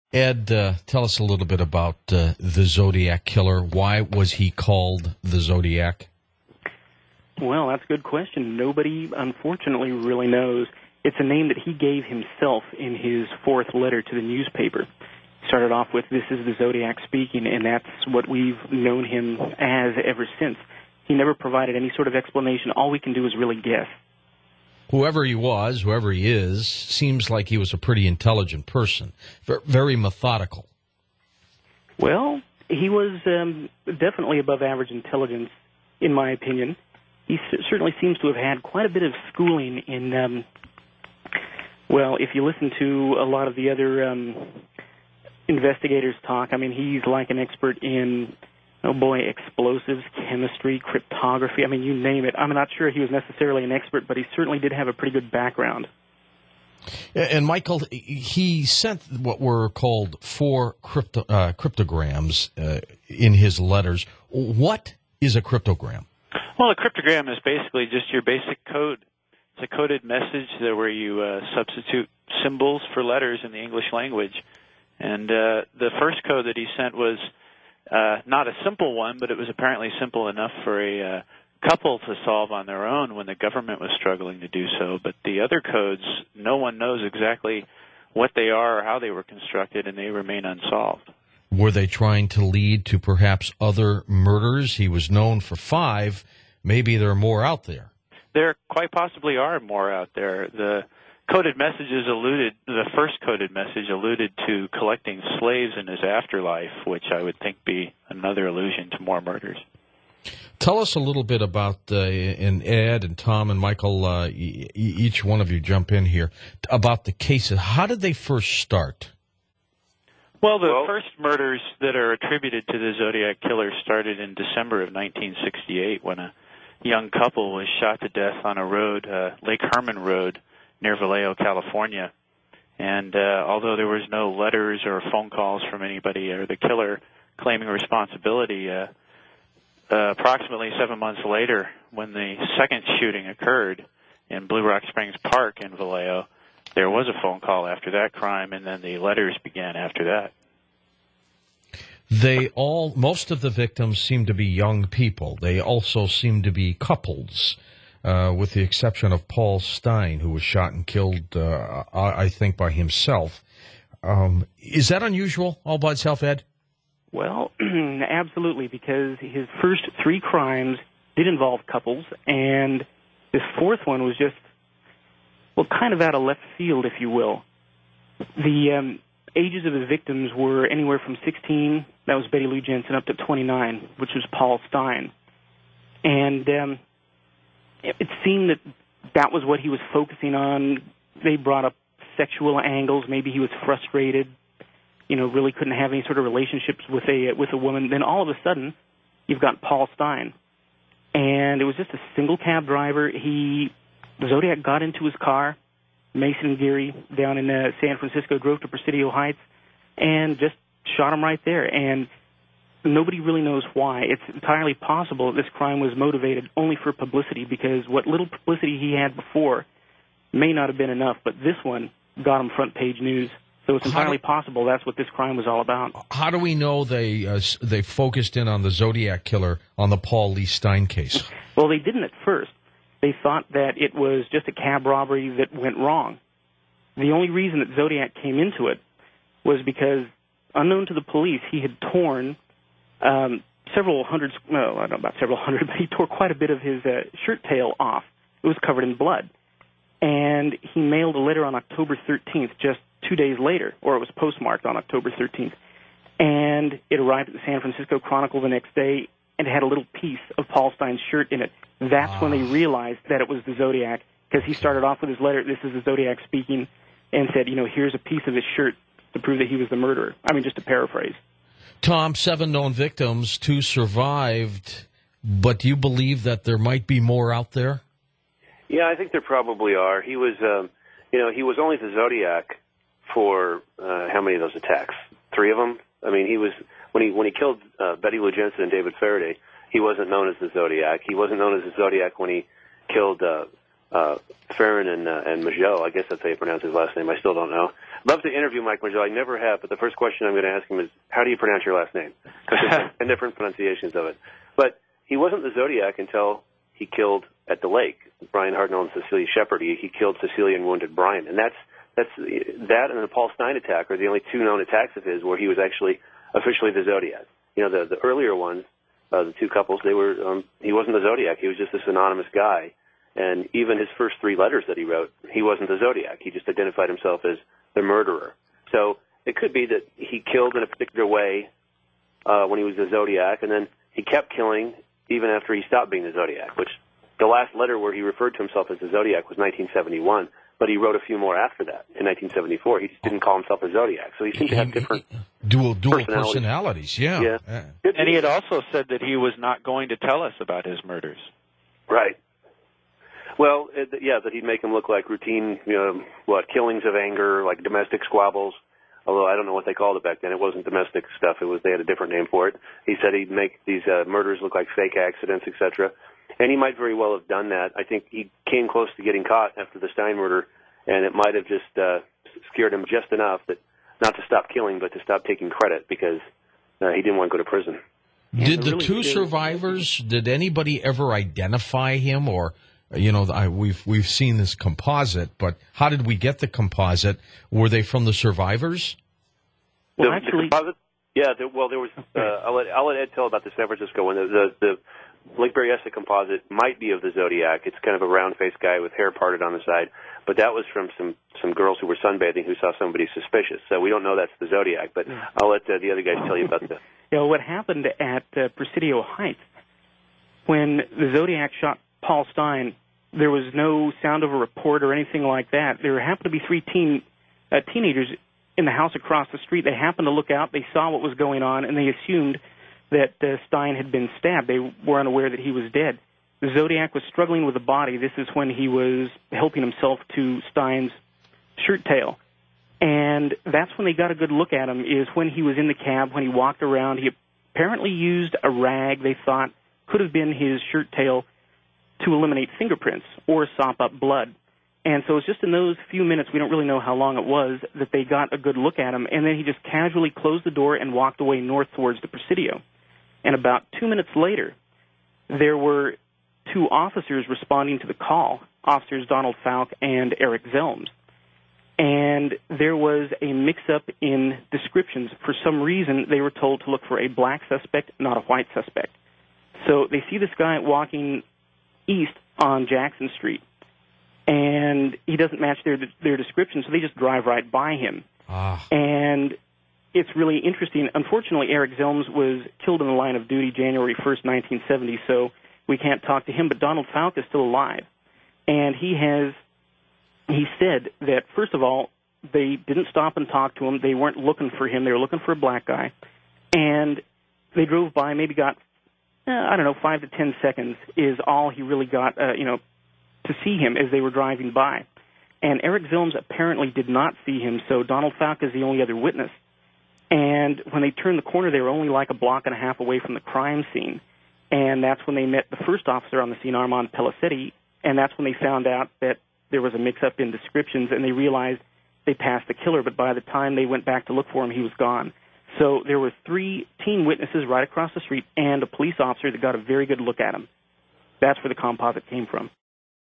Ed, tell us a little bit about the Zodiac Killer. Why was he called the Zodiac? Well, that's a good question. Nobody, unfortunately, really knows. It's a name that he gave himself in his fourth letter to the newspaper. Started off with, "This is the Zodiac speaking," and that's what we've known him as ever since. He never provided any sort of explanation. All we can do is really guess. Whoever he was, whoever he is, seems like he was a pretty intelligent person, very methodical. Well, he was definitely above average intelligence, in my opinion. He certainly seems to have had quite a bit of schooling in, well, if you listen to a lot of the other investigators talk, I mean, he's like an expert in, oh boy, explosives, chemistry, cryptography. I mean, you name it. I'm not sure he was necessarily an expert, but he certainly did have a pretty good background. And Michael, he sent what were called 4 cryptograms in his letters. What is a cryptogram? Well, a cryptogram is basically just your basic code. It's a coded message where you substitute symbols for letters in the English language. And the first code that he sent was not a simple one, but it was apparently simple enough for a couple to solve on their own when the government was struggling to do so. But the other codes, no one knows exactly what they are or how they were constructed, and they remain unsolved. Were they trying to lead to perhaps other murders? He was known for 5. Maybe there are more out there. There quite possibly are more out there. The coded messages the first coded message alluded to collecting slaves in his afterlife, which I would think be another allusion to more murders. Tell us a little bit about, and Ed and Tom and Michael, each one of you jump in here, about the cases. How did they first start? Well, the first murders that are attributed to the Zodiac Killer started in December of 1968 when a young couple was shot to death on a road, Lake Herman Road, near Vallejo, California. And although there was no letters or phone calls from anybody or the killer claiming responsibility, approximately 7 months later, when the second shooting occurred in Blue Rock Springs Park in Vallejo, there was a phone call after that crime, and then the letters began after that. Most of the victims seem to be young people. They also seem to be couples, with the exception of Paul Stine, who was shot and killed, I think, by himself. Is that unusual all by itself, Ed? Well, absolutely, because his first 3 crimes did involve couples, and this fourth one was just, well, kind of out of left field, if you will. The ages of the victims were anywhere from 16, that was Betty Lou Jensen, up to 29, which was Paul Stine. And it seemed that was what he was focusing on. They brought up sexual angles. Maybe he was frustrated, really couldn't have any sort of relationships with a woman. Then all of a sudden, you've got Paul Stine. And it was just a single cab driver. The Zodiac got into his car, Mason and Geary, down in San Francisco, drove to Presidio Heights, and just shot him right there. And nobody really knows why. It's entirely possible that this crime was motivated only for publicity, because what little publicity he had before may not have been enough, but this one got him front page news. So it's entirely possible that's what this crime was all about. How do we know they focused in on the Zodiac Killer on the Paul Lee Stine case? Well, they didn't at first. They thought that it was just a cab robbery that went wrong. The only reason that Zodiac came into it was because, unknown to the police, he had torn several hundred, no, I don't know about several hundred, but he tore quite a bit of his shirt tail off. It was covered in blood. And he mailed a letter on October 13th, just 2 days later, or it was postmarked on October 13th. And it arrived at the San Francisco Chronicle the next day, and it had a little piece of Paul Stine's shirt in it. That's when they realized that it was the Zodiac, because he started off with his letter, "This is the Zodiac speaking," and said, here's a piece of his shirt to prove that he was the murderer. I mean, just to paraphrase. Tom, 7 known victims, 2 survived, but do you believe that there might be more out there? Yeah, I think there probably are. He was, he was only the Zodiac for how many of those attacks? 3 of them. I mean, he was when he killed Betty Lou Jensen and David Faraday. He wasn't known as the Zodiac. He wasn't known as the Zodiac when he killed Farron and Majot. I guess that's how you pronounce his last name. I still don't know. I'd love to interview Mike Majot. I never have, but the first question I'm going to ask him is, how do you pronounce your last name? Because there's 10 different pronunciations of it. But he wasn't the Zodiac until he killed at the lake. Brian Hartnell and Cecilia Shepard. He killed Cecilia and wounded Brian. And that and the Paul Stine attack are the only two known attacks of his where he was actually officially the Zodiac. You know, the earlier ones, the two couples, they were he wasn't the Zodiac. He was just this anonymous guy. And even his first three letters that he wrote, he wasn't the Zodiac. He just identified himself as the murderer. So it could be that he killed in a particular way when he was the Zodiac, and then he kept killing even after he stopped being the Zodiac, which the last letter where he referred to himself as the Zodiac was 1971, but he wrote a few more after that in 1974. He just didn't call himself a Zodiac. So he seemed to have different dual personalities. Yeah. And he had also said that he was not going to tell us about his murders. Right. Well, that he'd make them look like routine, killings of anger, like domestic squabbles. Although I don't know what they called it back then. It wasn't domestic stuff. They had a different name for it. He said he'd make these murders look like fake accidents, etc. And he might very well have done that. I think he came close to getting caught after the Stine murder, and it might have just scared him just enough that not to stop killing, but to stop taking credit because he didn't want to go to prison. Did the two survivors? Did anybody ever identify him or? We've seen this composite, but how did we get the composite? Were they from the survivors? Well, actually, the composite? Yeah. There was. I'll let Ed tell about the San Francisco one. The Lake Berryessa composite might be of the Zodiac. It's kind of a round-faced guy with hair parted on the side, but that was from some girls who were sunbathing who saw somebody suspicious. So we don't know that's the Zodiac, but I'll let the other guys tell you about that. What happened at Presidio Heights when the Zodiac shot Paul Stine, there was no sound of a report or anything like that. There happened to be three teenagers in the house across the street. They happened to look out. They saw what was going on, and they assumed that Stine had been stabbed. They were unaware that he was dead. The Zodiac was struggling with the body. This is when he was helping himself to Stine's shirt tail. And that's when they got a good look at him, is when he was in the cab, when he walked around. He apparently used a rag they thought could have been his shirt tail to eliminate fingerprints or sop up blood. And so it's just in those few minutes, we don't really know how long it was, that they got a good look at him, and then he just casually closed the door and walked away north towards the Presidio. And about 2 minutes later, there were two officers responding to the call, Officers Donald Falk and Eric Zelms. And there was a mix-up in descriptions. For some reason, they were told to look for a black suspect, not a white suspect. So they see this guy walking east on Jackson Street, and he doesn't match their description, so they just drive right by him. And it's really interesting. Unfortunately, Eric Zelms was killed in the line of duty January 1st, 1970, so we can't talk to him, but Donald Falk is still alive. And he said that, first of all, they didn't stop and talk to him. They weren't looking for him. They were looking for a black guy. And they drove by, maybe got 5 to 10 seconds is all he really got, to see him as they were driving by. And Eric Zelms apparently did not see him, so Donald Falk is the only other witness. And when they turned the corner, they were only like a block and a half away from the crime scene. And that's when they met the first officer on the scene, Armand Pellicetti, and that's when they found out that there was a mix-up in descriptions, and they realized they passed the killer, but by the time they went back to look for him, he was gone. So there were 3 teen witnesses right across the street and a police officer that got a very good look at him. That's where the composite came from.